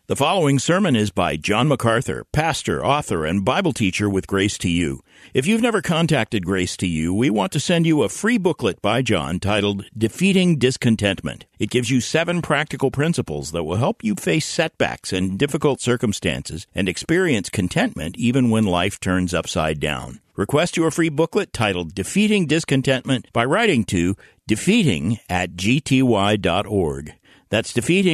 The following sermon is by John MacArthur, pastor, author, and Bible teacher with Grace to You. If you've never contacted Grace to You, we want to send you a free booklet by John titled Defeating Discontentment. It gives you 7 practical principles that will help you face setbacks and difficult circumstances and experience contentment even when life turns upside down. Request your free booklet titled Defeating Discontentment by writing to defeating@gty.org. That's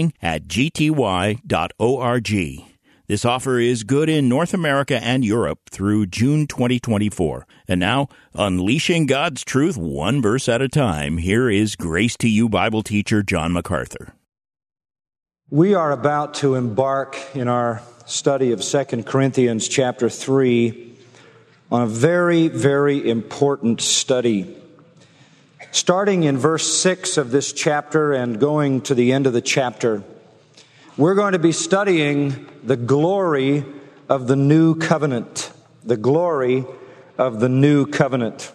defeating@gty.org. This offer is good in North America and Europe through June 2024. And now, unleashing God's truth one verse at a time, here is Grace to You Bible teacher John MacArthur. We are about to embark in our study of 2 Corinthians chapter 3 on a very, very important study. Starting in verse 6 of this chapter and going to the end of the chapter, we're going to be studying the glory of the new covenant. The glory of the new covenant.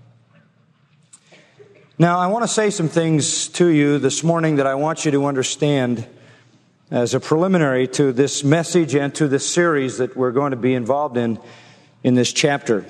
Now, I want to say some things to you this morning that I want you to understand as a preliminary to this message and to this series that we're going to be involved in this chapter.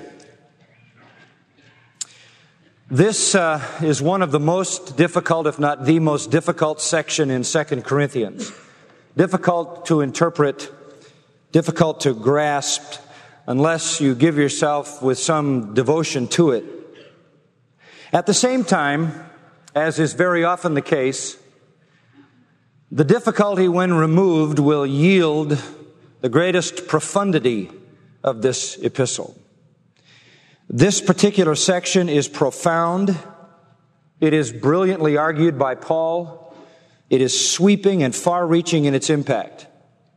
This is one of the most difficult, if not the most difficult section in 2 Corinthians. Difficult to interpret, difficult to grasp, unless you give yourself with some devotion to it. At the same time, as is very often the case, the difficulty when removed will yield the greatest profundity of this epistle. This particular section is profound. It is brilliantly argued by Paul. It is sweeping and far-reaching in its impact.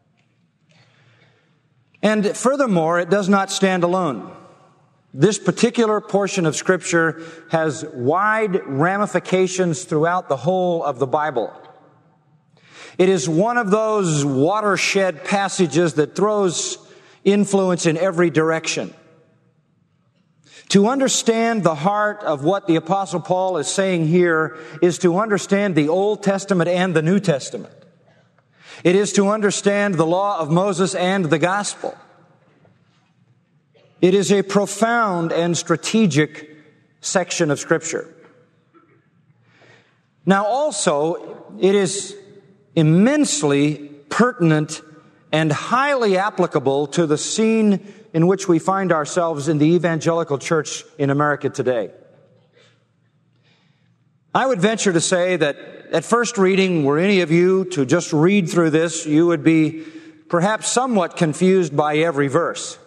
And furthermore, it does not stand alone. This particular portion of Scripture has wide ramifications throughout the whole of the Bible. It is one of those watershed passages that throws influence in every direction. To understand the heart of what the Apostle Paul is saying here is to understand the Old Testament and the New Testament. It is to understand the law of Moses and the gospel. It is a profound and strategic section of Scripture. Now also, it is immensely pertinent and highly applicable to the scene in which we find ourselves in the evangelical church in America today. I would venture to say that at first reading, were any of you to just read through this, you would be perhaps somewhat confused by every verse.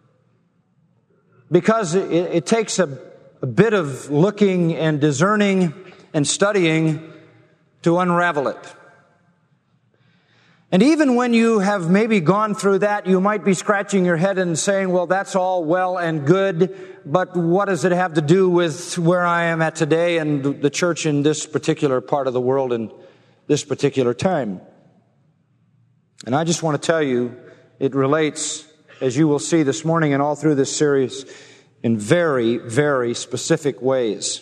Because it takes a bit of looking and discerning and studying to unravel it. And even when you have maybe gone through that, you might be scratching your head and saying, well, that's all well and good, but what does it have to do with where I am at today and the church in this particular part of the world in this particular time? And I just want to tell you, it relates, as you will see this morning and all through this series, in very, very specific ways.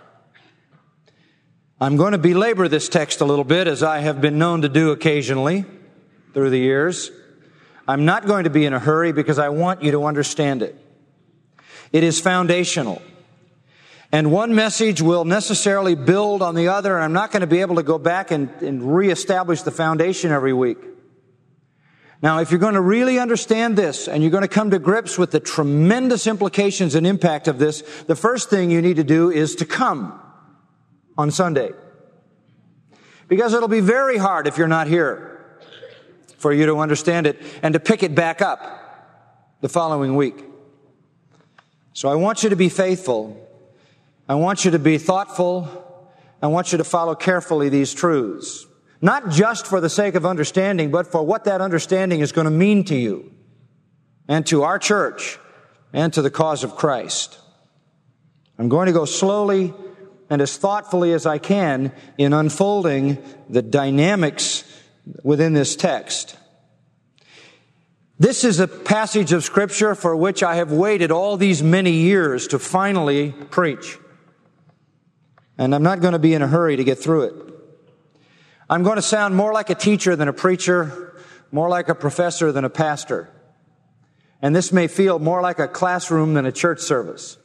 I'm going to belabor this text a little bit, as I have been known to do occasionally through the years. I'm not going to be in a hurry because I want you to understand it. It is foundational. And one message will necessarily build on the other, and I'm not going to be able to go back and reestablish the foundation every week. Now, if you're going to really understand this, and you're going to come to grips with the tremendous implications and impact of this, the first thing you need to do is to come on Sunday. Because it'll be very hard if you're not here for you to understand it and to pick it back up the following week. So I want you to be faithful. I want you to be thoughtful. I want you to follow carefully these truths. Not just for the sake of understanding, but for what that understanding is going to mean to you and to our church and to the cause of Christ. I'm going to go slowly and as thoughtfully as I can in unfolding the dynamics within this text. This is a passage of Scripture for which I have waited all these many years to finally preach. And I'm not going to be in a hurry to get through it. I'm going to sound more like a teacher than a preacher, more like a professor than a pastor. And this may feel more like a classroom than a church service.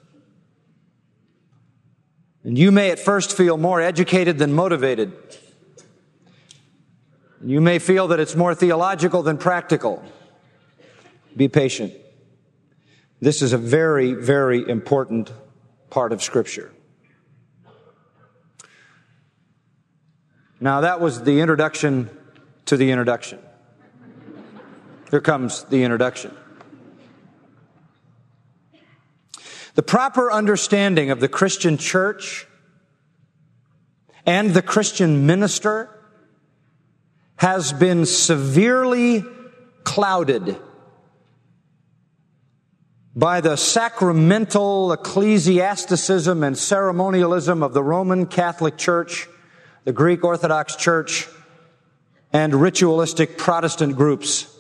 And you may at first feel more educated than motivated. You may feel that it's more theological than practical. Be patient. This is a very, very important part of Scripture. Now, that was the introduction to the introduction. Here comes the introduction. The proper understanding of the Christian church and the Christian minister has been severely clouded by the sacramental ecclesiasticism and ceremonialism of the Roman Catholic Church, the Greek Orthodox Church, and ritualistic Protestant groups.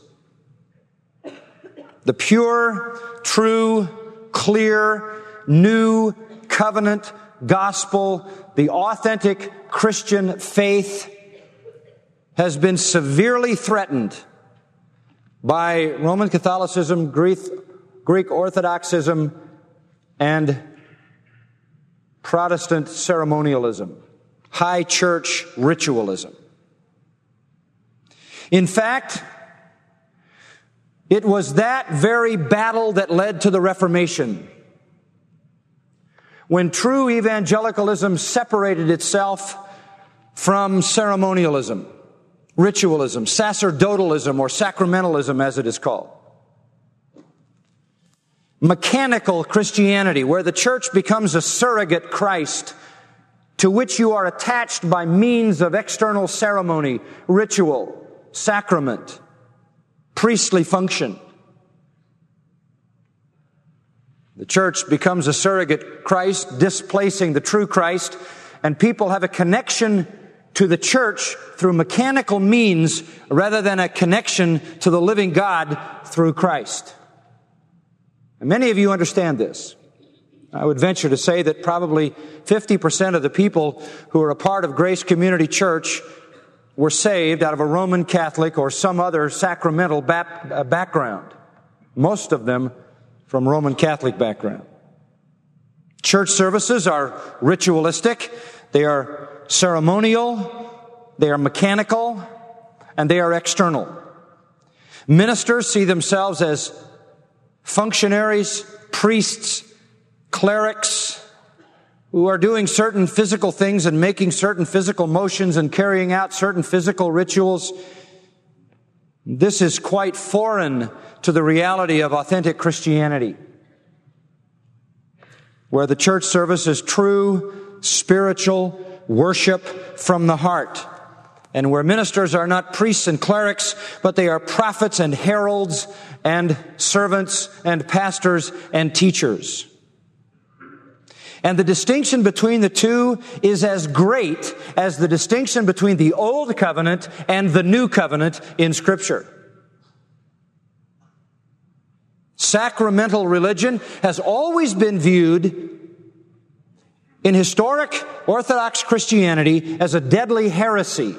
The pure, true, clear, new covenant gospel, the authentic Christian faith, has been severely threatened by Roman Catholicism, Greek Orthodoxism, and Protestant ceremonialism, high church ritualism. In fact, it was that very battle that led to the Reformation, when true evangelicalism separated itself from ceremonialism, ritualism, sacerdotalism, or sacramentalism as it is called. Mechanical Christianity, where the church becomes a surrogate Christ to which you are attached by means of external ceremony, ritual, sacrament, priestly function. The church becomes a surrogate Christ, displacing the true Christ, and people have a connection to the church through mechanical means rather than a connection to the living God through Christ. And many of you understand this. I would venture to say that probably 50% of the people who are a part of Grace Community Church were saved out of a Roman Catholic or some other sacramental background. Most of them from Roman Catholic background. Church services are ritualistic, they are ceremonial, they are mechanical, and they are external. Ministers see themselves as functionaries, priests, clerics, who are doing certain physical things and making certain physical motions and carrying out certain physical rituals. This is quite foreign to the reality of authentic Christianity, where the church service is true, spiritual worship from the heart, and where ministers are not priests and clerics, but they are prophets and heralds and servants and pastors and teachers. And the distinction between the two is as great as the distinction between the Old Covenant and the New Covenant in Scripture. Sacramental religion has always been viewed in historic Orthodox Christianity as a deadly heresy.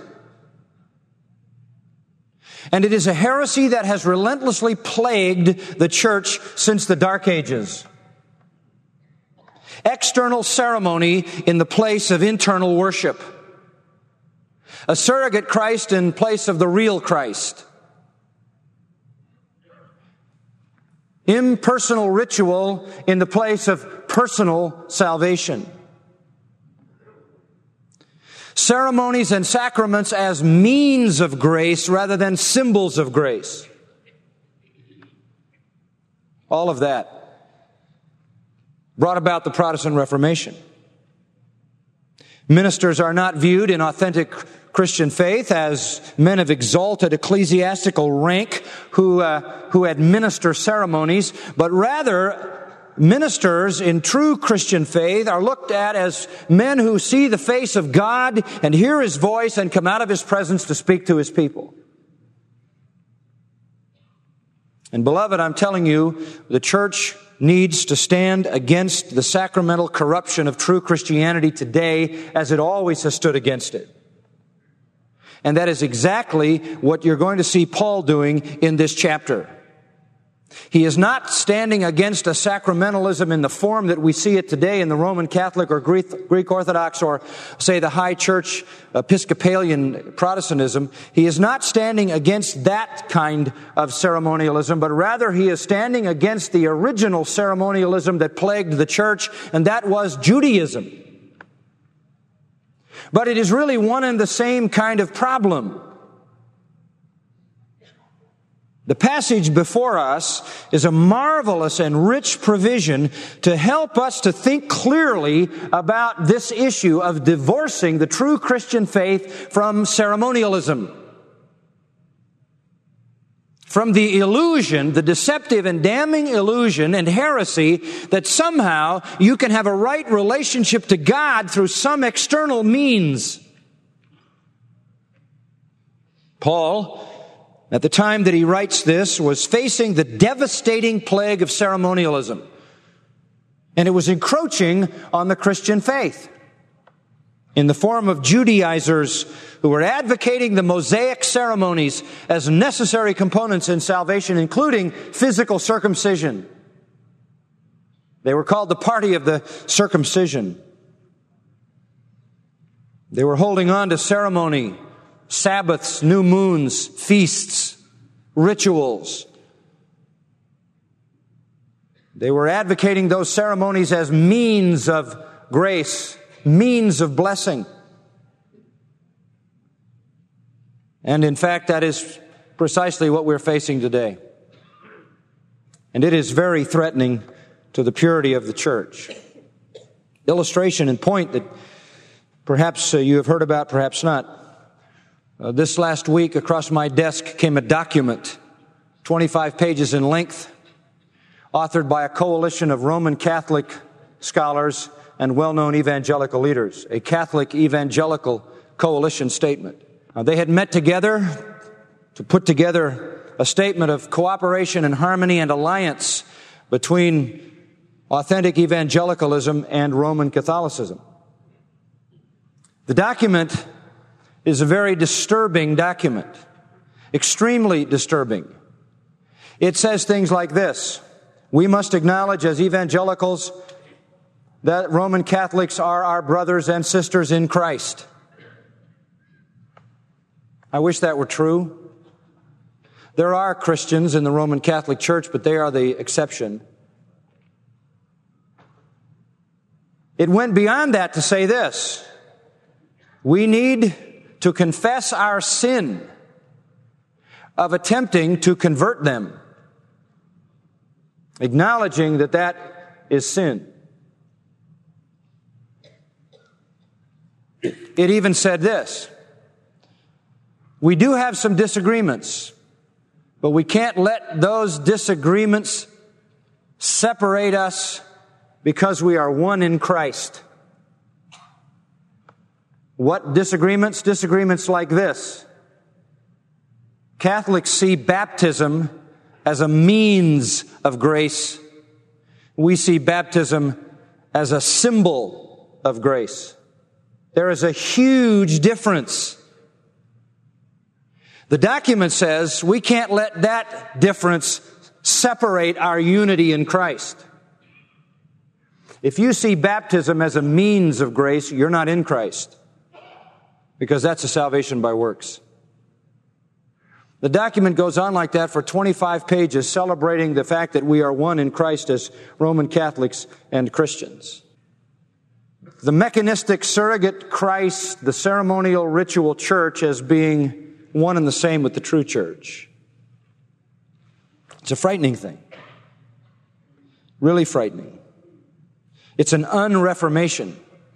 And it is a heresy that has relentlessly plagued the church since the Dark Ages. External ceremony in the place of internal worship. A surrogate Christ in place of the real Christ. Impersonal ritual in the place of personal salvation. Ceremonies and sacraments as means of grace rather than symbols of grace. All of that brought about the Protestant Reformation. Ministers are not viewed in authentic Christian faith as men of exalted ecclesiastical rank who administer ceremonies, but rather ministers in true Christian faith are looked at as men who see the face of God and hear His voice and come out of His presence to speak to His people. And beloved, I'm telling you, the church needs to stand against the sacramental corruption of true Christianity today as it always has stood against it. And that is exactly what you're going to see Paul doing in this chapter. He is not standing against a sacramentalism in the form that we see it today in the Roman Catholic or Greek Orthodox or, say, the High Church Episcopalian Protestantism. He is not standing against that kind of ceremonialism, but rather he is standing against the original ceremonialism that plagued the church, and that was Judaism. But it is really one and the same kind of problem. The passage before us is a marvelous and rich provision to help us to think clearly about this issue of divorcing the true Christian faith from ceremonialism. From the illusion, the deceptive and damning illusion and heresy that somehow you can have a right relationship to God through some external means. Paul, at the time that he writes this, was facing the devastating plague of ceremonialism. And it was encroaching on the Christian faith in the form of Judaizers who were advocating the Mosaic ceremonies as necessary components in salvation, including physical circumcision. They were called the party of the circumcision. They were holding on to ceremony, Sabbaths, new moons, feasts, rituals. They were advocating those ceremonies as means of grace, means of blessing. And in fact, that is precisely what we're facing today. And it is very threatening to the purity of the church. Illustration and point that perhaps you have heard about, perhaps not. This last week, across my desk came a document, 25 pages in length, authored by a coalition of Roman Catholic scholars and well-known evangelical leaders, a Catholic evangelical coalition statement. They had met together to put together a statement of cooperation and harmony and alliance between authentic evangelicalism and Roman Catholicism. The document is a very disturbing document, extremely disturbing. It says things like this: we must acknowledge as evangelicals that Roman Catholics are our brothers and sisters in Christ. I wish that were true. There are Christians in the Roman Catholic Church, but they are the exception. It went beyond that to say this: we need to confess our sin of attempting to convert them, acknowledging that that is sin. It even said this: we do have some disagreements, but we can't let those disagreements separate us because we are one in Christ. What disagreements? Disagreements like this: Catholics see baptism as a means of grace. We see baptism as a symbol of grace. There is a huge difference. The document says we can't let that difference separate our unity in Christ. If you see baptism as a means of grace, you're not in Christ, because that's a salvation by works. The document goes on like that for 25 pages, celebrating the fact that we are one in Christ as Roman Catholics and Christians. The mechanistic surrogate Christ, the ceremonial ritual church, as being one and the same with the true church. It's a frightening thing. Really frightening. It's an unreformation.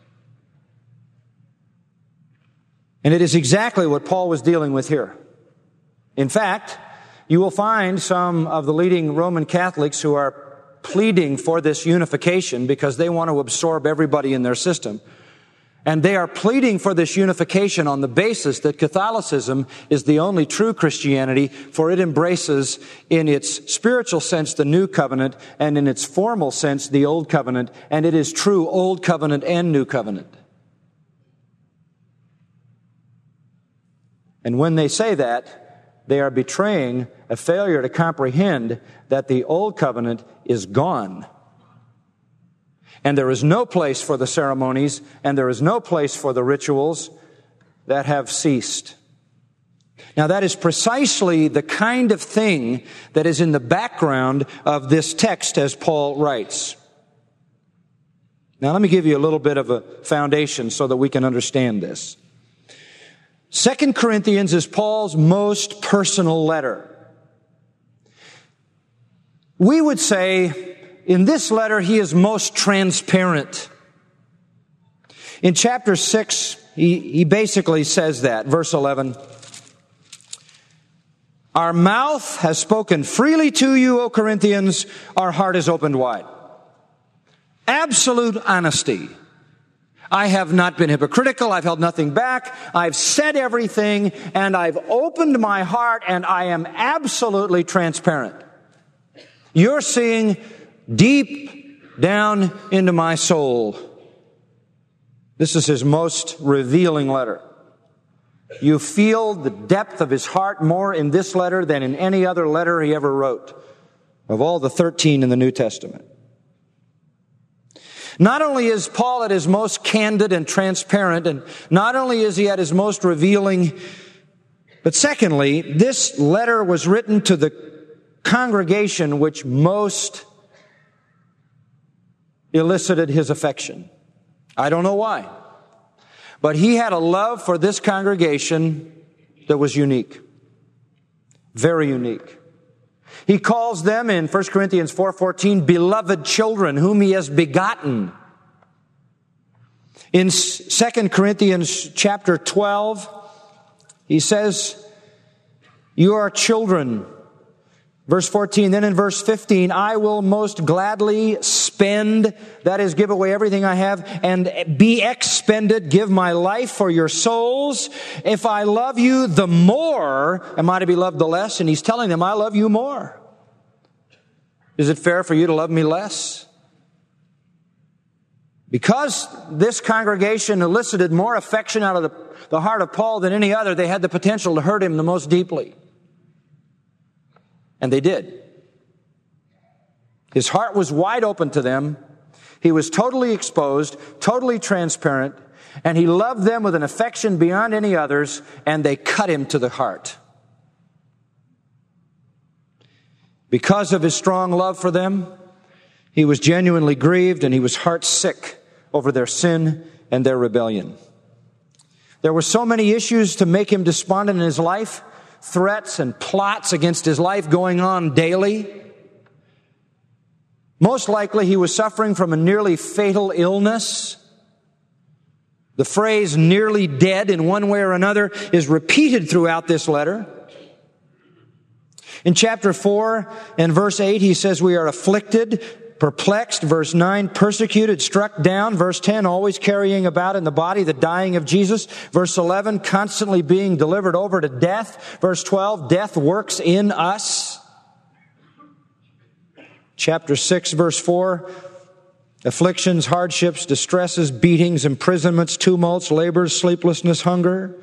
And it is exactly what Paul was dealing with here. In fact, you will find some of the leading Roman Catholics who are pleading for this unification because they want to absorb everybody in their system. And they are pleading for this unification on the basis that Catholicism is the only true Christianity, for it embraces in its spiritual sense the New Covenant and in its formal sense the Old Covenant, and it is true Old Covenant and New Covenant. And when they say that, they are betraying a failure to comprehend that the old covenant is gone. And there is no place for the ceremonies, and there is no place for the rituals that have ceased. Now, that is precisely the kind of thing that is in the background of this text as Paul writes. Now, let me give you a little bit of a foundation so that we can understand this. 2 Corinthians is Paul's most personal letter. We would say in this letter he is most transparent. In chapter 6, he basically says that, verse 11. Our mouth has spoken freely to you, O Corinthians. Our heart is opened wide. Absolute honesty. I have not been hypocritical. I've held nothing back. I've said everything, and I've opened my heart, and I am absolutely transparent. You're seeing deep down into my soul. This is his most revealing letter. You feel the depth of his heart more in this letter than in any other letter he ever wrote, of all the 13 in the New Testament. Not only is Paul at his most candid and transparent, and not only is he at his most revealing, but secondly, this letter was written to the congregation which most elicited his affection. I don't know why, but he had a love for this congregation that was unique. Very unique. He calls them in 1 Corinthians 4:14, beloved children whom he has begotten. In 2 Corinthians chapter 12, he says, you are children. Verse 14, then in verse 15, I will most gladly spend, that is, give away everything I have, and be expended, give my life for your souls. If I love you the more, am I to be loved the less? And he's telling them, I love you more. Is it fair for you to love me less? Because this congregation elicited more affection out of the heart of Paul than any other, they had the potential to hurt him the most deeply. And they did. His heart was wide open to them. He was totally exposed, totally transparent, and he loved them with an affection beyond any others, and they cut him to the heart. Because of his strong love for them, he was genuinely grieved and he was heart sick over their sin and their rebellion. There were so many issues to make him despondent in his life, threats and plots against his life going on daily. Most likely he was suffering from a nearly fatal illness. The phrase nearly dead in one way or another is repeated throughout this letter. In chapter 4 and verse 8, he says we are afflicted, perplexed. Verse 9, persecuted, struck down. Verse 10, always carrying about in the body the dying of Jesus. Verse 11, constantly being delivered over to death. Verse 12, death works in us. Chapter 6, verse 4, afflictions, hardships, distresses, beatings, imprisonments, tumults, labors, sleeplessness, hunger.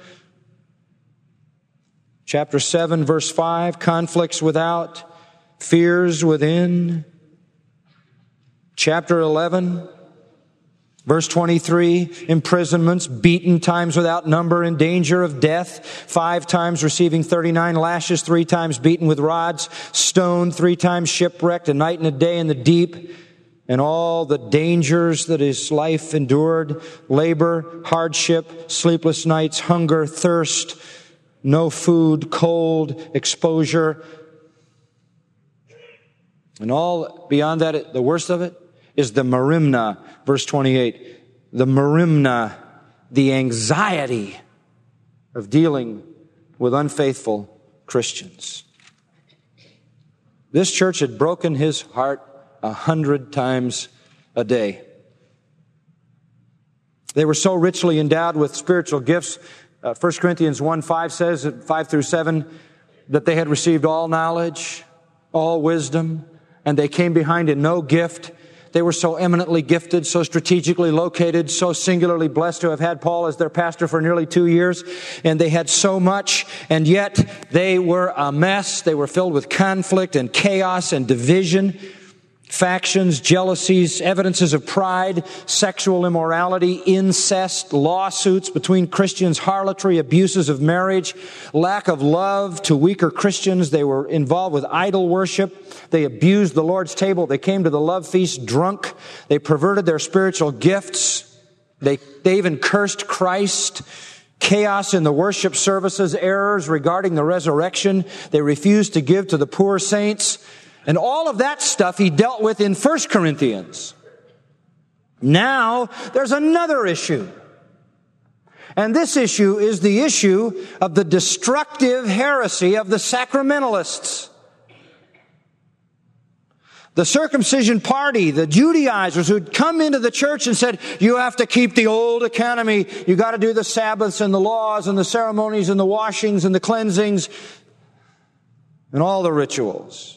Chapter 7, verse 5, conflicts without, fears within. Chapter 11, verse 23, imprisonments, beaten times without number, in danger of death, 5 times receiving 39 lashes, 3 times beaten with rods, stoned, 3 times shipwrecked, a night and a day in the deep, and all the dangers that his life endured, labor, hardship, sleepless nights, hunger, thirst, no food, cold, exposure. And all beyond that, the worst of it is the merimna, verse 28. The merimna, the anxiety of dealing with unfaithful Christians. This church had broken his heart 100 times a day. They were so richly endowed with spiritual gifts. 1 Corinthians 1:5 says, 5 through 7, that they had received all knowledge, all wisdom, and they came behind in no gift. They were so eminently gifted, so strategically located, so singularly blessed to have had Paul as their pastor for nearly 2 years. And they had so much, and yet they were a mess. They were filled with conflict and chaos and division, factions, jealousies, evidences of pride, sexual immorality, incest, lawsuits between Christians, harlotry, abuses of marriage, lack of love to weaker Christians. They were involved with idol worship. They abused the Lord's table. They came to the love feast drunk. They perverted their spiritual gifts. They even cursed Christ. Chaos in the worship services, errors regarding the resurrection. They refused to give to the poor saints. And all of that stuff he dealt with in 1 Corinthians. Now, there's another issue. And this issue is the issue of the destructive heresy of the sacramentalists. The circumcision party, the Judaizers who'd come into the church and said, you have to keep the old economy. You got to do the Sabbaths and the laws and the ceremonies and the washings and the cleansings and all the rituals.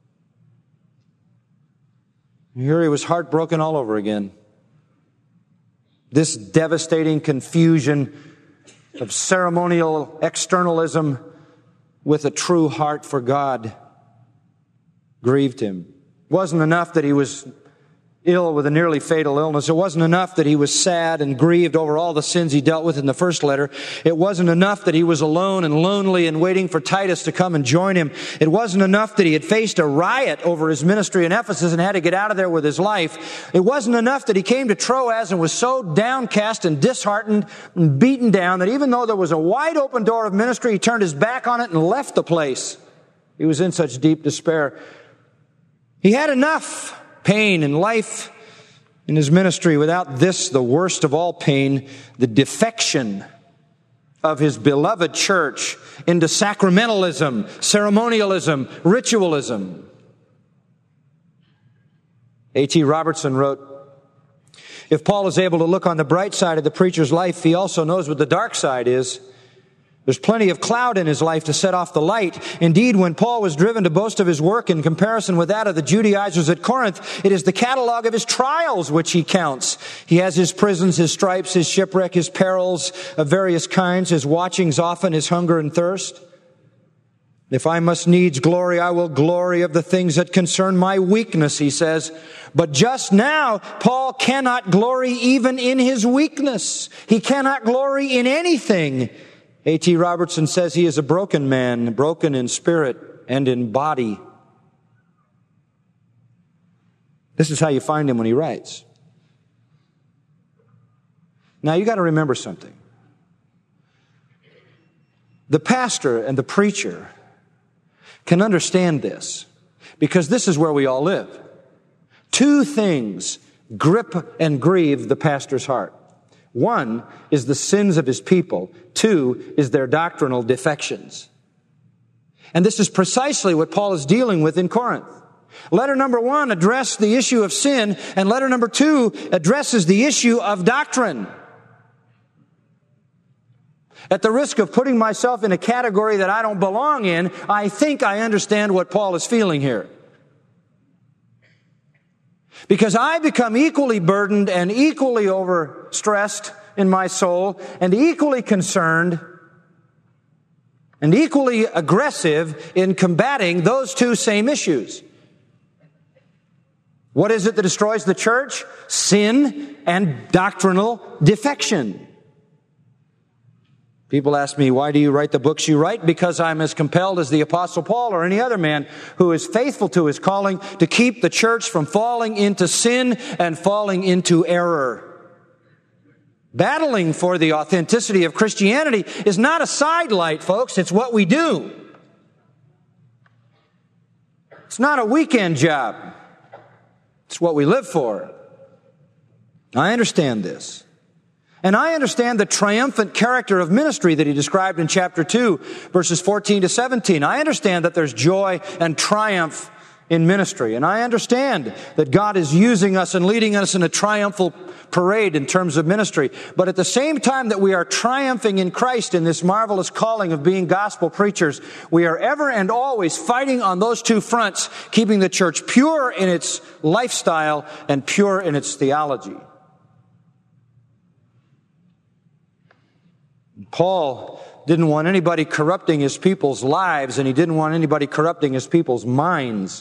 Here he was heartbroken all over again. This devastating confusion of ceremonial externalism with a true heart for God grieved him. It wasn't enough that he was ill with a nearly fatal illness. It wasn't enough that he was sad and grieved over all the sins he dealt with in the first letter. It wasn't enough that he was alone and lonely and waiting for Titus to come and join him. It wasn't enough that he had faced a riot over his ministry in Ephesus and had to get out of there with his life. It wasn't enough that he came to Troas and was so downcast and disheartened and beaten down that even though there was a wide open door of ministry, he turned his back on it and left the place. He was in such deep despair. He had enough pain in life, in his ministry, without this, the worst of all pain, the defection of his beloved church into sacramentalism, ceremonialism, ritualism. A.T. Robertson wrote, if Paul is able to look on the bright side of the preacher's life, he also knows what the dark side is. There's plenty of cloud in his life to set off the light. Indeed, when Paul was driven to boast of his work in comparison with that of the Judaizers at Corinth, it is the catalog of his trials which he counts. He has his prisons, his stripes, his shipwreck, his perils of various kinds, his watchings often, his hunger and thirst. If I must needs glory, I will glory of the things that concern my weakness, he says. But just now, Paul cannot glory even in his weakness. He cannot glory in anything. A.T. Robertson says he is a broken man, broken in spirit and in body. This is how you find him when he writes. Now you got to remember something. The pastor and the preacher can understand this because this is where we all live. Two things grip and grieve the pastor's heart. One is the sins of his people. Two is their doctrinal defections. And this is precisely what Paul is dealing with in Corinth. Letter number 1 addressed the issue of sin, and letter number 2 addresses the issue of doctrine. At the risk of putting myself in a category that I don't belong in, I think I understand what Paul is feeling here. Because I become equally burdened and equally overstressed in my soul and equally concerned and equally aggressive in combating those two same issues. What is it that destroys the church? Sin and doctrinal defection. People ask me, why do you write the books you write? Because I'm as compelled as the Apostle Paul or any other man who is faithful to his calling to keep the church from falling into sin and falling into error. Battling for the authenticity of Christianity is not a sidelight, folks. It's what we do. It's not a weekend job. It's what we live for. I understand this. And I understand the triumphant character of ministry that he described in chapter 2, verses 14 to 17. I understand that there's joy and triumph in ministry. And I understand that God is using us and leading us in a triumphal parade in terms of ministry. But at the same time that we are triumphing in Christ in this marvelous calling of being gospel preachers, we are ever and always fighting on those two fronts, keeping the church pure in its lifestyle and pure in its theology. Paul didn't want anybody corrupting his people's lives, and he didn't want anybody corrupting his people's minds.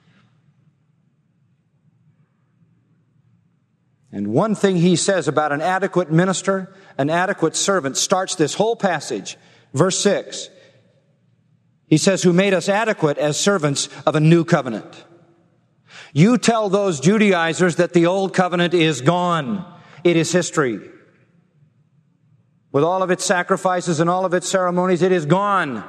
And one thing he says about an adequate minister, an adequate servant, starts this whole passage. Verse 6. He says, who made us adequate as servants of a new covenant. You tell those Judaizers that the old covenant is gone. It is history. With all of its sacrifices and all of its ceremonies, it is gone.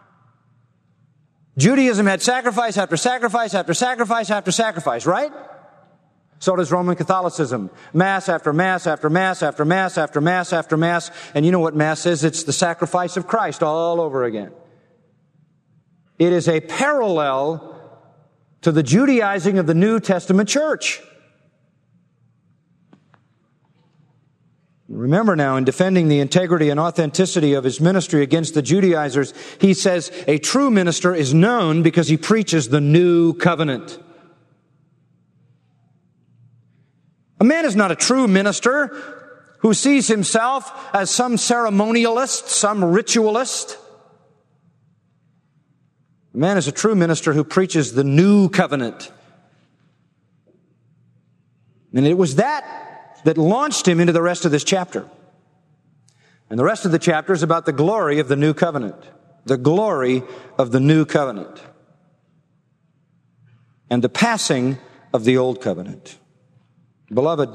Judaism had sacrifice after sacrifice after sacrifice after sacrifice, right? So does Roman Catholicism. Mass after Mass after Mass after Mass after Mass after Mass. And you know what Mass is? It's the sacrifice of Christ all over again. It is a parallel to the Judaizing of the New Testament church. Remember now, in defending the integrity and authenticity of his ministry against the Judaizers, he says a true minister is known because he preaches the new covenant. A man is not a true minister who sees himself as some ceremonialist, some ritualist. A man is a true minister who preaches the new covenant. And it was that launched him into the rest of this chapter. And the rest of the chapter is about the glory of the new covenant. The glory of the new covenant. And the passing of the old covenant. Beloved,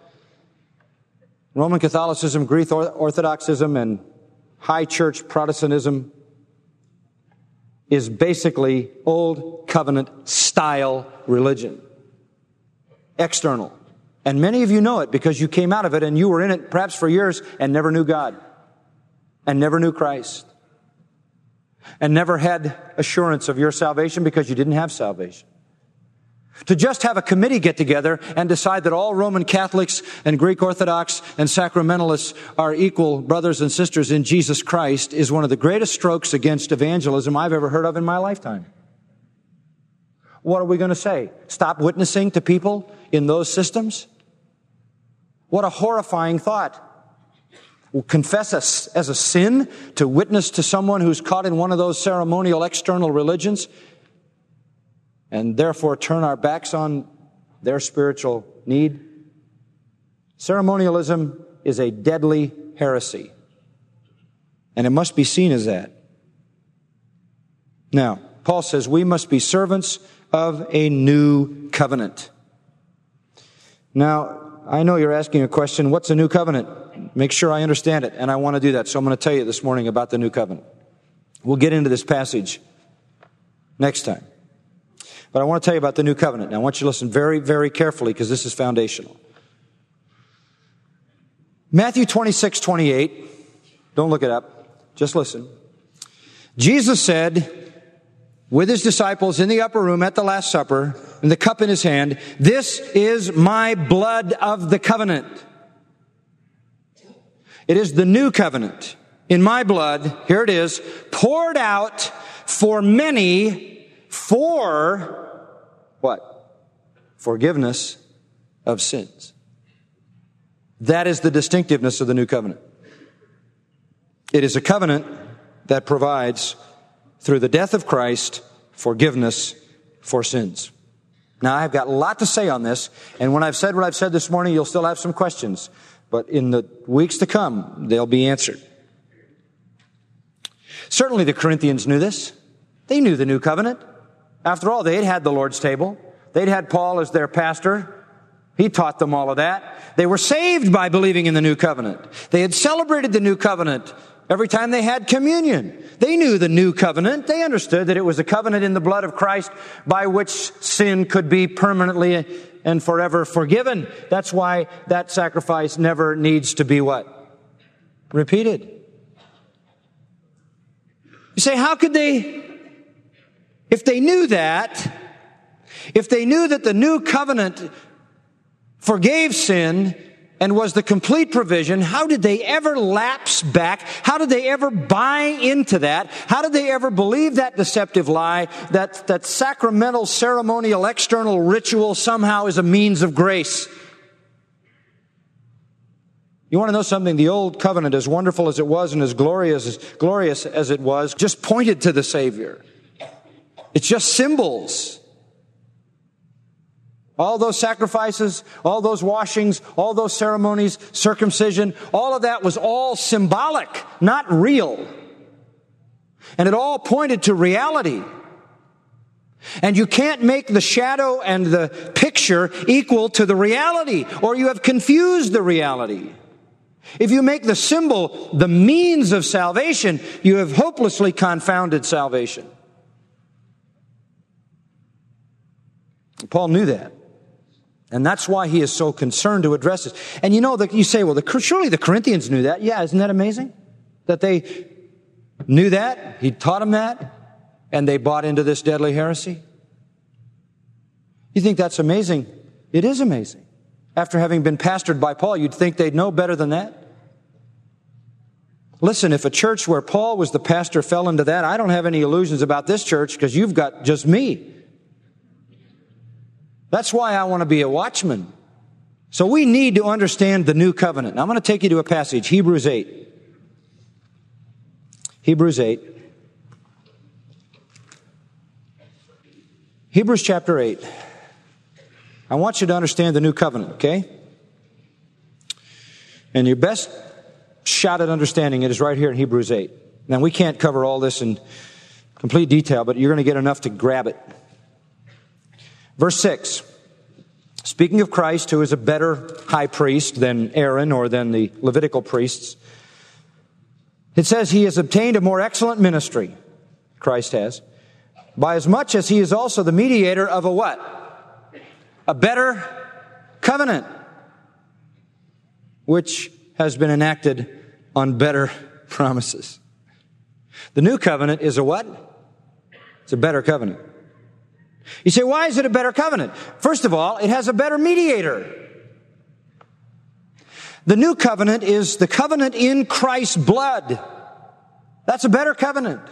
Roman Catholicism, Greek Orthodoxism, and High Church Protestantism is basically Old Covenant style religion. External. And many of you know it because you came out of it and you were in it perhaps for years and never knew God. And never knew Christ. And never had assurance of your salvation because you didn't have salvation. To just have a committee get together and decide that all Roman Catholics and Greek Orthodox and Sacramentalists are equal brothers and sisters in Jesus Christ is one of the greatest strokes against evangelism I've ever heard of in my lifetime. What are we going to say? Stop witnessing to people in those systems? What a horrifying thought. We'll confess as a sin to witness to someone who's caught in one of those ceremonial external religions and therefore turn our backs on their spiritual need. Ceremonialism is a deadly heresy, and it must be seen as that. Now, Paul says we must be servants of a new covenant. Now, I know you're asking a question, what's a new covenant? Make sure I understand it, and I want to do that, so I'm going to tell you this morning about the new covenant. We'll get into this passage next time. But I want to tell you about the new covenant. Now, I want you to listen very, very carefully because this is foundational. Matthew 26:28. Don't look it up. Just listen. Jesus said, with his disciples in the upper room at the Last Supper, and the cup in his hand, "This is my blood of the covenant." It is the new covenant in my blood, here it is, poured out for many for what? Forgiveness of sins. That is the distinctiveness of the new covenant. It is a covenant that provides, through the death of Christ, forgiveness for sins. Now, I've got a lot to say on this, and when I've said what I've said this morning, you'll still have some questions. But in the weeks to come, they'll be answered. Certainly the Corinthians knew this. They knew the new covenant. After all, they'd had the Lord's table. They'd had Paul as their pastor. He taught them all of that. They were saved by believing in the new covenant. They had celebrated the new covenant every time they had communion. They knew the new covenant. They understood that it was a covenant in the blood of Christ by which sin could be permanently and forever forgiven. That's why that sacrifice never needs to be what? Repeated. You say, how could they, if they knew that, If they knew that the new covenant forgave sin and was the complete provision, how did they ever lapse back? How did they ever buy into that? How did they ever believe that deceptive lie that sacramental, ceremonial, external ritual somehow is a means of grace? You want to know something? The old covenant, as wonderful as it was and as glorious as it was, just pointed to the Savior. It's just symbols. All those sacrifices, all those washings, all those ceremonies, circumcision, all of that was all symbolic, not real. And it all pointed to reality. And you can't make the shadow and the picture equal to the reality, or you have confused the reality. If you make the symbol the means of salvation, you have hopelessly confounded salvation. Paul knew that. And that's why he is so concerned to address this. And you say, well, surely the Corinthians knew that. Yeah, isn't that amazing? That they knew that, he taught them that, and they bought into this deadly heresy? You think that's amazing? It is amazing. After having been pastored by Paul, you'd think they'd know better than that. Listen, if a church where Paul was the pastor fell into that, I don't have any illusions about this church because you've got just me. That's why I want to be a watchman. So we need to understand the new covenant. Now I'm going to take you to a passage, Hebrews 8. Hebrews 8. Hebrews chapter 8. I want you to understand the new covenant, okay? And your best shot at understanding it is right here in Hebrews 8. Now we can't cover all this in complete detail, but you're going to get enough to grab it. Verse 6, speaking of Christ, who is a better high priest than Aaron or than the Levitical priests, it says he has obtained a more excellent ministry, Christ has, by as much as he is also the mediator of a what? A better covenant, which has been enacted on better promises. The new covenant is a what? It's a better covenant. You say, why is it a better covenant? First of all, it has a better mediator. The new covenant is the covenant in Christ's blood. That's a better covenant.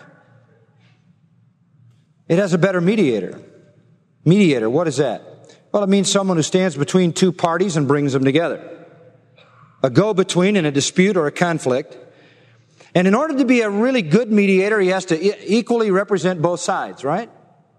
It has a better mediator. Mediator, what is that? Well, it means someone who stands between two parties and brings them together. A go-between in a dispute or a conflict. And in order to be a really good mediator, he has to equally represent both sides, right?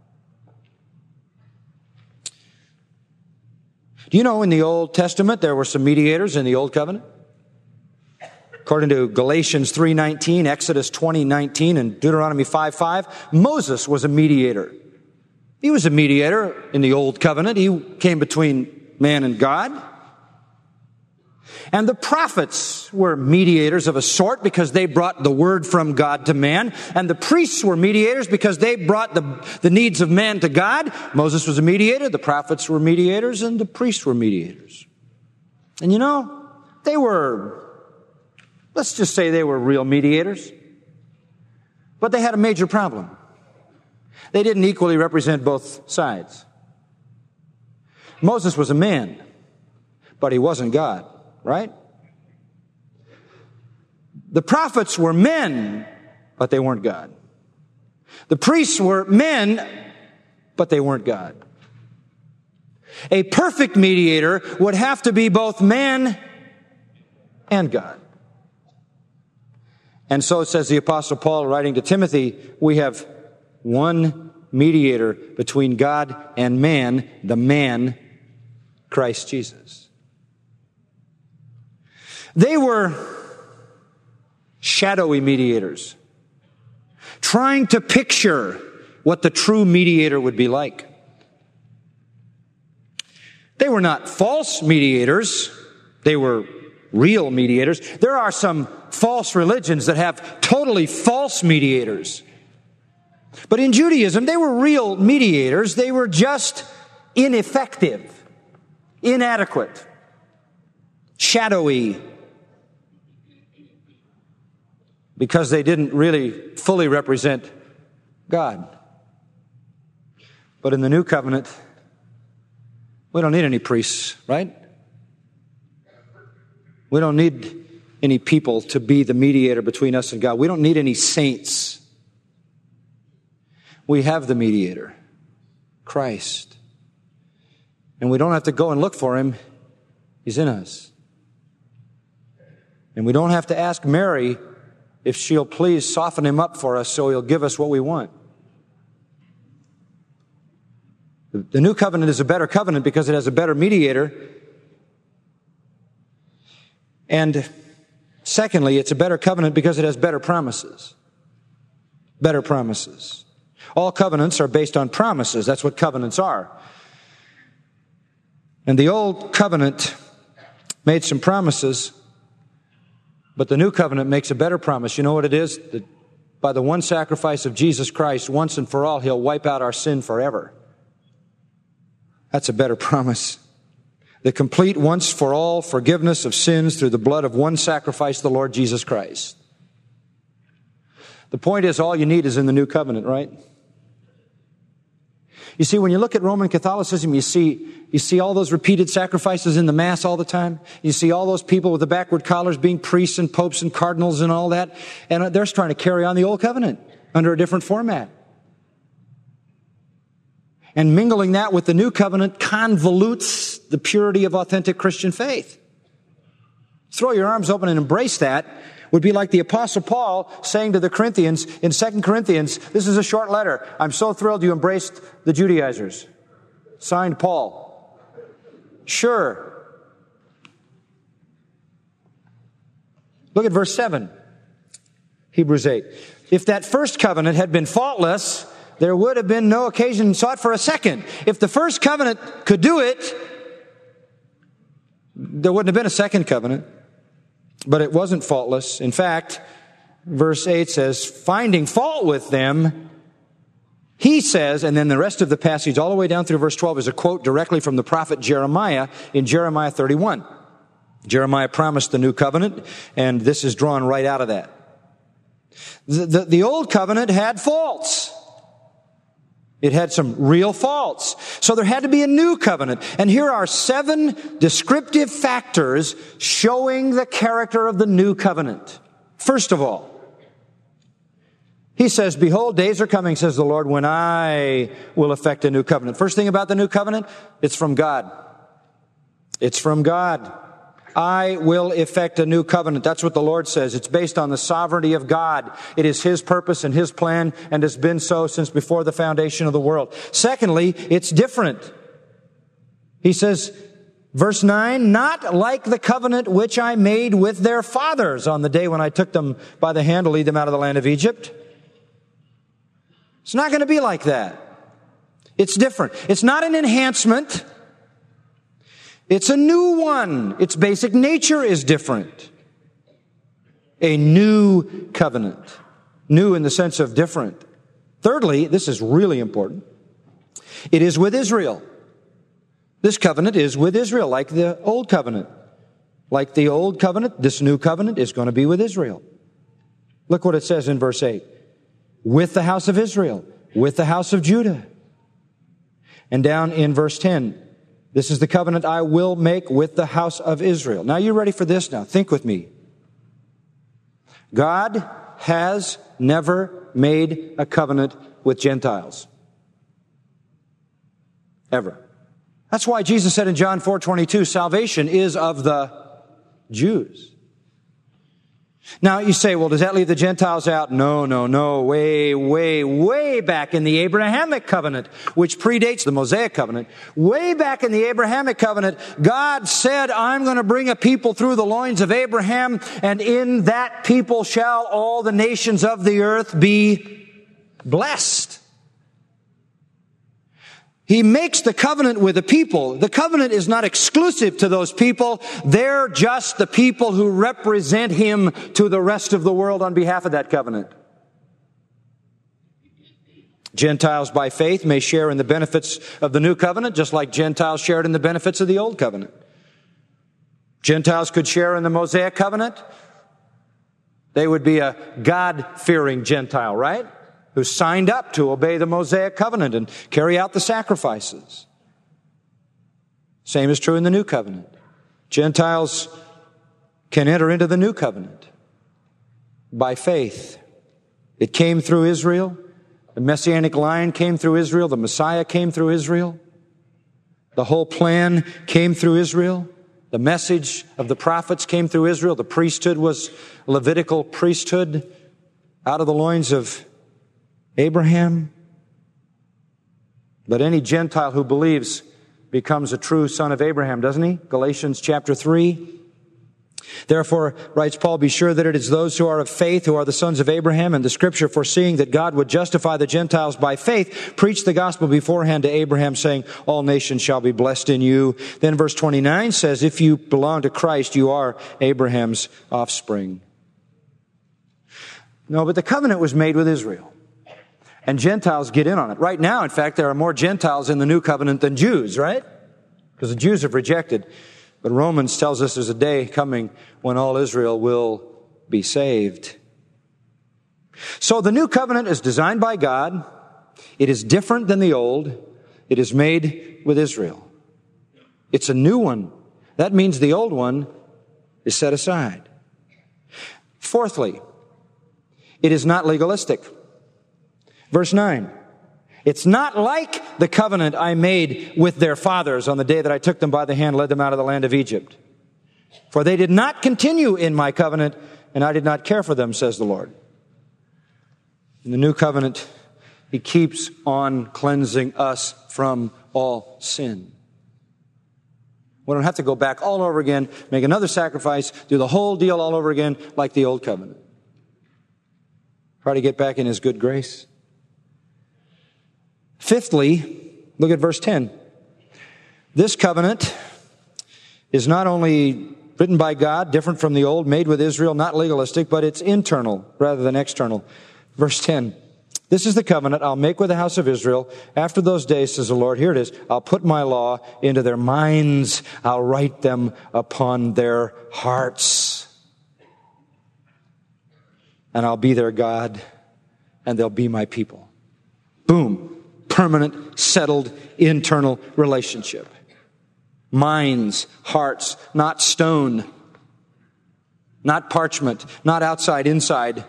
Do you know in the Old Testament there were some mediators in the Old Covenant? According to Galatians 3:19, Exodus 20:19, and Deuteronomy 5:5, Moses was a mediator. He was a mediator in the Old Covenant. He came between man and God. And the prophets were mediators of a sort because they brought the word from God to man. And the priests were mediators because they brought the needs of man to God. Moses was a mediator, the prophets were mediators, and the priests were mediators. And they were, let's just say they were real mediators. But they had a major problem. They didn't equally represent both sides. Moses was a man, but he wasn't God. Right? The prophets were men, but they weren't God. The priests were men, but they weren't God. A perfect mediator would have to be both man and God. And so says the Apostle Paul writing to Timothy, we have one mediator between God and man, the man, Christ Jesus. They were shadowy mediators, trying to picture what the true mediator would be like. They were not false mediators. They were real mediators. There are some false religions that have totally false mediators. But in Judaism, they were real mediators. They were just ineffective, inadequate, shadowy, because they didn't really fully represent God. But in the new covenant, We don't need any priests, right? We don't need any people to be the mediator between us and God. We don't need any saints. We have the mediator, Christ. And we don't have to go and look for him. He's in us. And we don't have to ask Mary if she'll please soften him up for us so he'll give us what we want. The new covenant is a better covenant because it has a better mediator. And secondly, it's a better covenant because it has better promises. Better promises. All covenants are based on promises. That's what covenants are. And the old covenant made some promises, but the new covenant makes a better promise. You know what it is? That by the one sacrifice of Jesus Christ, once and for all, he'll wipe out our sin forever. That's a better promise. The complete once for all forgiveness of sins through the blood of one sacrifice, the Lord Jesus Christ. The point is, all you need is in the new covenant, right? You see, when you look at Roman Catholicism, you see all those repeated sacrifices in the Mass all the time. You see all those people with the backward collars being priests and popes and cardinals and all that. And they're trying to carry on the old covenant under a different format. And mingling that with the new covenant convolutes the purity of authentic Christian faith. Throw your arms open and embrace that would be like the Apostle Paul saying to the Corinthians in 2 Corinthians, this is a short letter. I'm so thrilled you embraced the Judaizers. Signed, Paul. Sure. Look at verse 7. Hebrews 8. If that first covenant had been faultless, there would have been no occasion sought for a second. If the first covenant could do it, there wouldn't have been a second covenant. But it wasn't faultless. In fact, verse 8 says, finding fault with them, he says, and then the rest of the passage all the way down through verse 12 is a quote directly from the prophet Jeremiah in Jeremiah 31. Jeremiah promised the new covenant, and this is drawn right out of that. The old covenant had faults. It had some real faults. So there had to be a new covenant. And here are 7 descriptive factors showing the character of the new covenant. First of all, he says, behold, days are coming, says the Lord, when I will effect a new covenant. First thing about the new covenant, it's from God. It's from God. I will effect a new covenant. That's what the Lord says. It's based on the sovereignty of God. It is His purpose and His plan and has been so since before the foundation of the world. Secondly, it's different. He says, verse 9, not like the covenant which I made with their fathers on the day when I took them by the hand to lead them out of the land of Egypt. It's not going to be like that. It's different. It's not an enhancement. It's a new one. Its basic nature is different. A new covenant. New in the sense of different. Thirdly, this is really important. It is with Israel. This covenant is with Israel, like the old covenant. Like the old covenant, this new covenant is going to be with Israel. Look what it says in verse 8. With the house of Israel, with the house of Judah. And down in verse 10, this is the covenant I will make with the house of Israel. Now you ready for this now? Think with me. God has never made a covenant with Gentiles. Ever. That's why Jesus said in John 4:22, salvation is of the Jews. Now you say, well, does that leave the Gentiles out? No. Way back in the Abrahamic covenant, which predates the Mosaic covenant, way back in the Abrahamic covenant, God said, I'm going to bring a people through the loins of Abraham, and in that people shall all the nations of the earth be blessed. He makes the covenant with the people. The covenant is not exclusive to those people. They're just the people who represent Him to the rest of the world on behalf of that covenant. Gentiles by faith may share in the benefits of the new covenant, just like Gentiles shared in the benefits of the old covenant. Gentiles could share in the Mosaic covenant. They would be a God-fearing Gentile, right? Who signed up to obey the Mosaic covenant and carry out the sacrifices. Same is true in the New Covenant. Gentiles can enter into the New Covenant by faith. It came through Israel. The Messianic line came through Israel. The Messiah came through Israel. The whole plan came through Israel. The message of the prophets came through Israel. The priesthood was Levitical priesthood out of the loins of Abraham. But any Gentile who believes becomes a true son of Abraham, doesn't he? Galatians chapter 3. Therefore, writes Paul, be sure that it is those who are of faith who are the sons of Abraham, and the Scripture, foreseeing that God would justify the Gentiles by faith, preached the gospel beforehand to Abraham, saying, all nations shall be blessed in you. Then verse 29 says, if you belong to Christ, you are Abraham's offspring. No, but the covenant was made with Israel. And Gentiles get in on it. Right now, in fact, there are more Gentiles in the new covenant than Jews, right? Because the Jews have rejected. But Romans tells us there's a day coming when all Israel will be saved. So the new covenant is designed by God. It is different than the old. It is made with Israel. It's a new one. That means the old one is set aside. Fourthly, it is not legalistic. Verse 9. It's not like the covenant I made with their fathers on the day that I took them by the hand, led them out of the land of Egypt. For they did not continue in my covenant, and I did not care for them, says the Lord. In the new covenant, He keeps on cleansing us from all sin. We don't have to go back all over again, make another sacrifice, do the whole deal all over again like the old covenant. Try to get back in His good grace. Fifthly, look at verse 10. This covenant is not only written by God, different from the old, made with Israel, not legalistic, but it's internal rather than external. Verse 10. This is the covenant I'll make with the house of Israel after those days, says the Lord. Here it is. I'll put my law into their minds. I'll write them upon their hearts. And I'll be their God, and they'll be my people. Boom. Permanent, settled, internal relationship. Minds, hearts, not stone, not parchment, not outside, inside.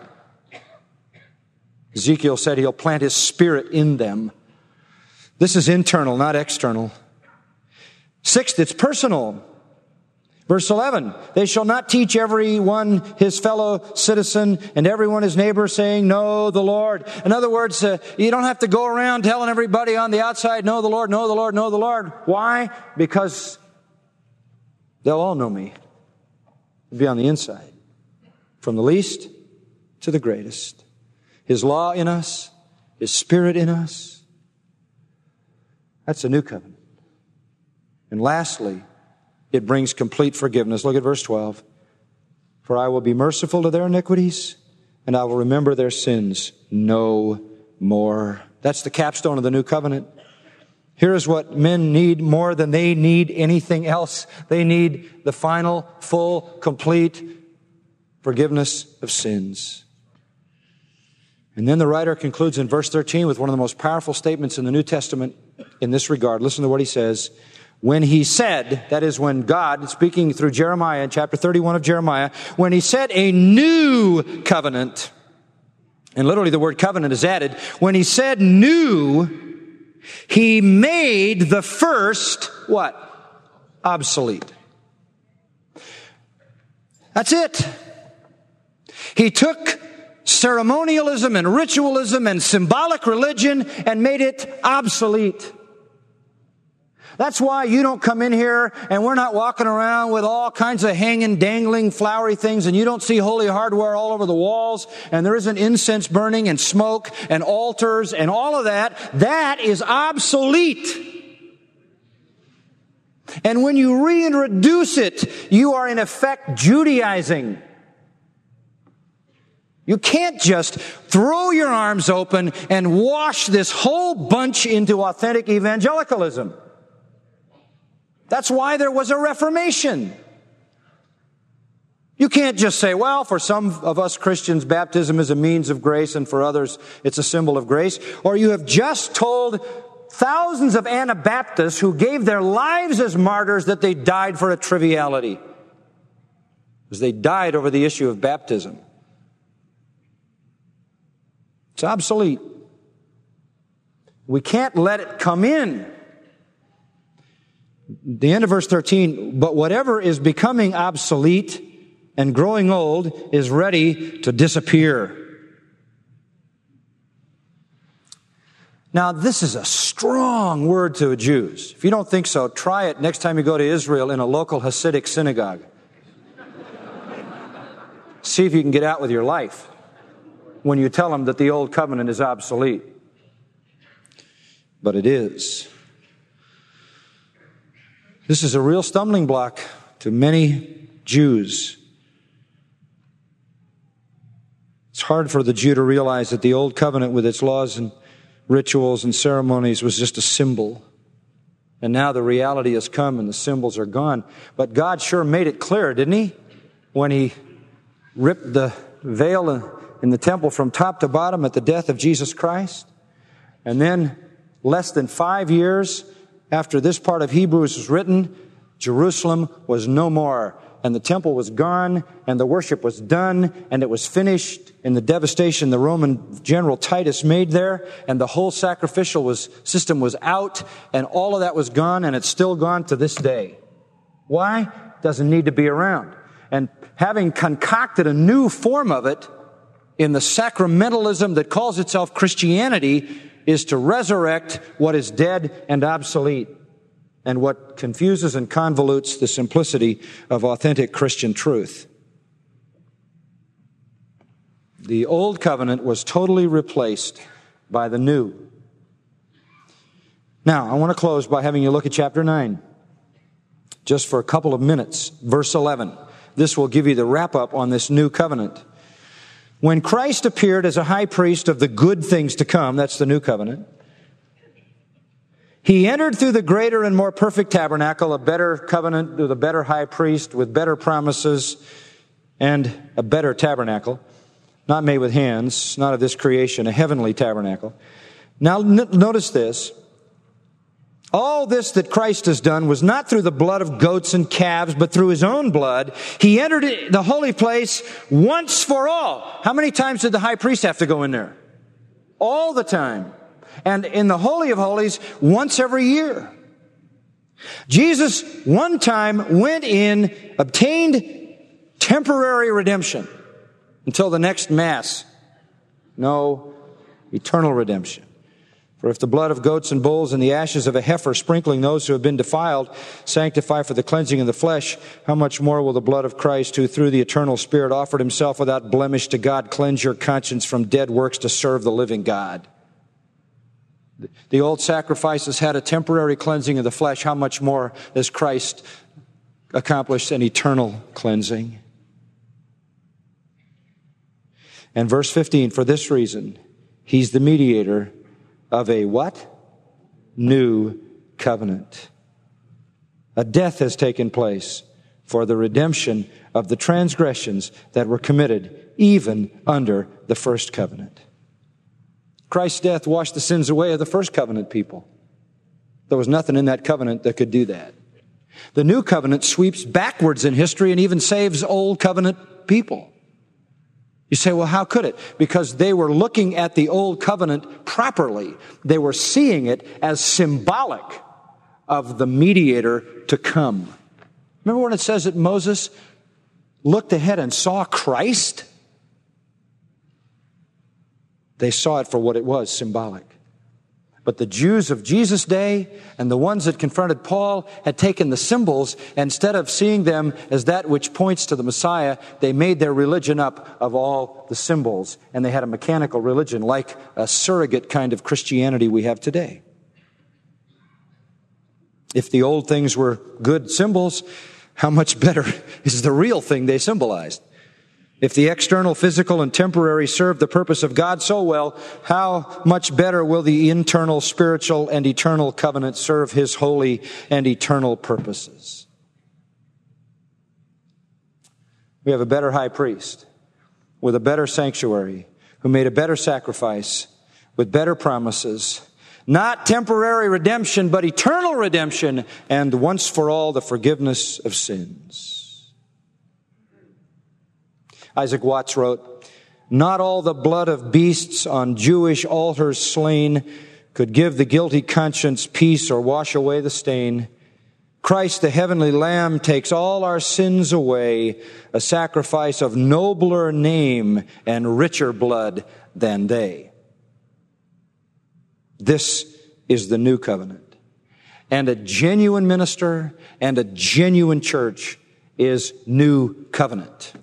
Ezekiel said He'll plant His Spirit in them. This is internal, not external. Sixth, it's personal. Verse 11, they shall not teach everyone his fellow citizen and everyone his neighbor, saying, know the Lord. In other words, you don't have to go around telling everybody on the outside, know the Lord, know the Lord, know the Lord. Why? Because they'll all know me. It'll be on the inside. From the least to the greatest. His law in us, His Spirit in us. That's a new covenant. And lastly, it brings complete forgiveness. Look at verse 12. For I will be merciful to their iniquities, and I will remember their sins no more. That's the capstone of the new covenant. Here is what men need more than they need anything else. They need the final, full, complete forgiveness of sins. And then the writer concludes in verse 13 with one of the most powerful statements in the New Testament in this regard. Listen to what he says. When He said, that is when God, speaking through Jeremiah in chapter 31 of Jeremiah, when He said a new covenant, and literally the word covenant is added, when He said new, He made the first, what? Obsolete. That's it. He took ceremonialism and ritualism and symbolic religion and made it obsolete. That's why you don't come in here and we're not walking around with all kinds of hanging, dangling, flowery things, and you don't see holy hardware all over the walls, and there isn't incense burning and smoke and altars and all of that. That is obsolete. And when you reintroduce it, you are in effect Judaizing. You can't just throw your arms open and wash this whole bunch into authentic evangelicalism. That's why there was a Reformation. You can't just say, well, for some of us Christians, baptism is a means of grace, and for others, it's a symbol of grace. Or you have just told thousands of Anabaptists who gave their lives as martyrs that they died for a triviality. Because they died over the issue of baptism. It's obsolete. We can't let it come in. The end of verse 13, but whatever is becoming obsolete and growing old is ready to disappear. Now, this is a strong word to the Jews. If you don't think so, try it next time you go to Israel in a local Hasidic synagogue. See if you can get out with your life when you tell them that the old covenant is obsolete. But it is. This is a real stumbling block to many Jews. It's hard for the Jew to realize that the old covenant with its laws and rituals and ceremonies was just a symbol. And now the reality has come and the symbols are gone. But God sure made it clear, didn't He? When He ripped the veil in the temple from top to bottom at the death of Jesus Christ. And then, less than 5 years after this part of Hebrews was written, Jerusalem was no more. And the temple was gone, and the worship was done, and it was finished in the devastation the Roman general Titus made there, and the whole sacrificial system was out, and all of that was gone, and it's still gone to this day. Why? It doesn't need to be around. And having concocted a new form of it in the sacramentalism that calls itself Christianity is to resurrect what is dead and obsolete, and what confuses and convolutes the simplicity of authentic Christian truth. The old covenant was totally replaced by the new. Now, I want to close by having you look at chapter 9, just for a couple of minutes. Verse 11. This will give you the wrap-up on this new covenant. When Christ appeared as a high priest of the good things to come, that's the new covenant, He entered through the greater and more perfect tabernacle, a better covenant with a better high priest, with better promises, and a better tabernacle, not made with hands, not of this creation, a heavenly tabernacle. Now, notice this. All this that Christ has done was not through the blood of goats and calves, but through His own blood. He entered the holy place once for all. How many times did the high priest have to go in there? All the time. And in the Holy of Holies, once every year. Jesus, one time, went in, obtained temporary redemption until the next Mass. No, eternal redemption. For if the blood of goats and bulls and the ashes of a heifer sprinkling those who have been defiled sanctify for the cleansing of the flesh, how much more will the blood of Christ, who through the eternal Spirit offered Himself without blemish to God, cleanse your conscience from dead works to serve the living God? The old sacrifices had a temporary cleansing of the flesh. How much more does Christ accomplish an eternal cleansing? And verse 15, for this reason, He's the mediator of a what? New covenant. A death has taken place for the redemption of the transgressions that were committed even under the first covenant. Christ's death washed the sins away of the first covenant people. There was nothing in that covenant that could do that. The new covenant sweeps backwards in history and even saves old covenant people. You say, well, how could it? Because they were looking at the old covenant properly. They were seeing it as symbolic of the mediator to come. Remember when it says that Moses looked ahead and saw Christ? They saw it for what it was, symbolic. But the Jews of Jesus' day and the ones that confronted Paul had taken the symbols, and instead of seeing them as that which points to the Messiah, they made their religion up of all the symbols. And they had a mechanical religion, like a surrogate kind of Christianity we have today. If the old things were good symbols, how much better is the real thing they symbolized? If the external, physical, and temporary serve the purpose of God so well, how much better will the internal, spiritual, and eternal covenant serve His holy and eternal purposes? We have a better high priest with a better sanctuary who made a better sacrifice with better promises Not temporary redemption, but eternal redemption, and once for all the forgiveness of sins. Isaac Watts wrote, "Not all the blood of beasts on Jewish altars slain could give the guilty conscience peace or wash away the stain. Christ, the heavenly Lamb, takes all our sins away, a sacrifice of nobler name and richer blood than they." This is the new covenant. And a genuine minister and a genuine church is new covenant.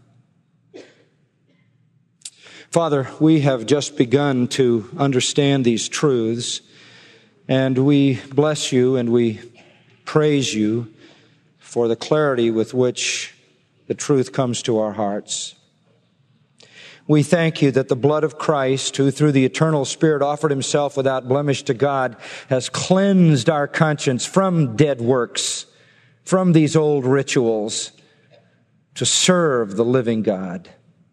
Father, we have just begun to understand these truths, and we bless you and we praise you for the clarity with which the truth comes to our hearts. We thank you that the blood of Christ, who through the eternal Spirit offered himself without blemish to God, has cleansed our conscience from dead works, from these old rituals, to serve the living God.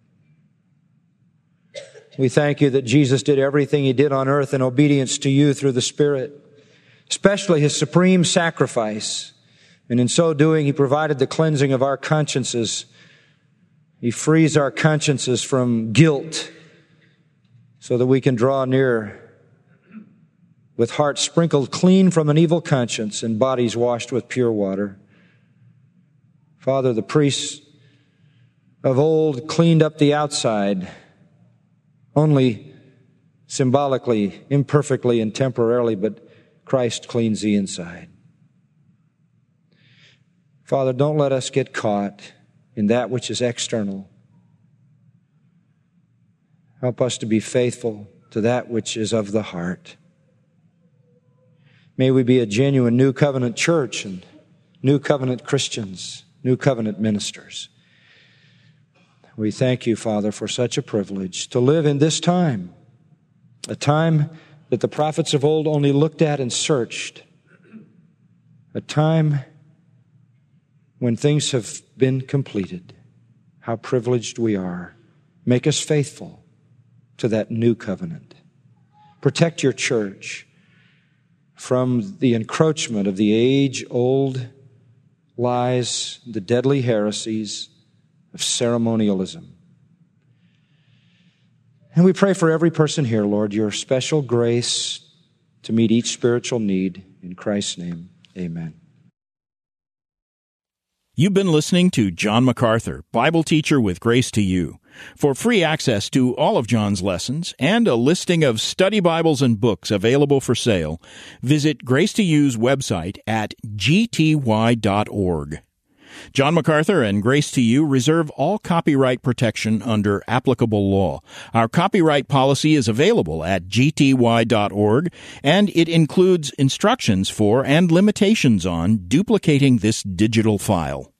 We thank you that Jesus did everything he did on earth in obedience to you through the Spirit, especially his supreme sacrifice. And in so doing, he provided the cleansing of our consciences. He frees our consciences from guilt so that we can draw near with hearts sprinkled clean from an evil conscience and bodies washed with pure water. Father, the priests of old cleaned up the outside only symbolically, imperfectly, and temporarily, but Christ cleans the inside. Father, don't let us get caught in that which is external. Help us to be faithful to that which is of the heart. May we be a genuine New Covenant church and New Covenant Christians, New Covenant ministers. We thank you, Father, for such a privilege to live in this time, a time that the prophets of old only looked at and searched, a time when things have been completed. How privileged we are. Make us faithful to that new covenant. Protect your church from the encroachment of the age-old lies, the deadly heresies of ceremonialism. And we pray for every person here, Lord, your special grace to meet each spiritual need. In Christ's name, amen. You've been listening to John MacArthur, Bible teacher with Grace to You. For free access to all of John's lessons and a listing of study Bibles and books available for sale, visit Grace to You's website at gty.org. John MacArthur and Grace to You reserve all copyright protection under applicable law. Our copyright policy is available at gty.org, and it includes instructions for and limitations on duplicating this digital file.